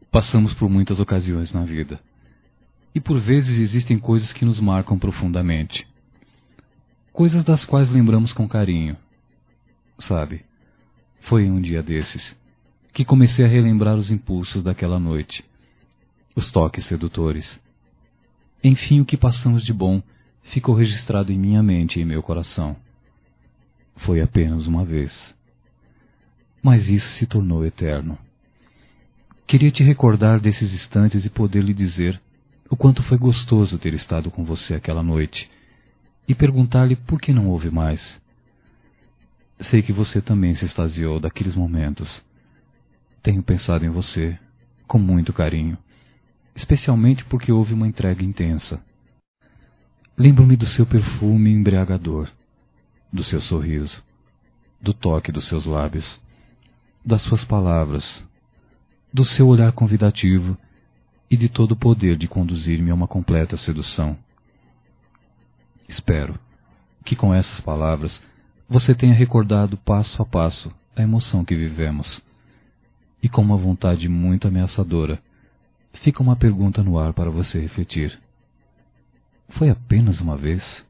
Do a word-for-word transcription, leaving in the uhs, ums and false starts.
Passamos por muitas ocasiões na vida. E por vezes existem coisas que nos marcam profundamente. Coisas das quais lembramos com carinho. Sabe, foi em um dia desses que comecei a relembrar os impulsos daquela noite, os toques sedutores. Enfim, o que passamos de bom ficou registrado em minha mente e em meu coração. Foi apenas uma vez. Mas isso se tornou eterno. Queria te recordar desses instantes e poder lhe dizer o quanto foi gostoso ter estado com você aquela noite e perguntar-lhe por que não houve mais. Sei que você também se extasiou daqueles momentos. Tenho pensado em você com muito carinho, especialmente porque houve uma entrega intensa. Lembro-me do seu perfume embriagador, do seu sorriso, do toque dos seus lábios, das suas palavras, do seu olhar convidativo e de todo o poder de conduzir-me a uma completa sedução. Espero que com essas palavras você tenha recordado passo a passo a emoção que vivemos. E com uma vontade muito ameaçadora, fica uma pergunta no ar para você refletir. Foi apenas uma vez?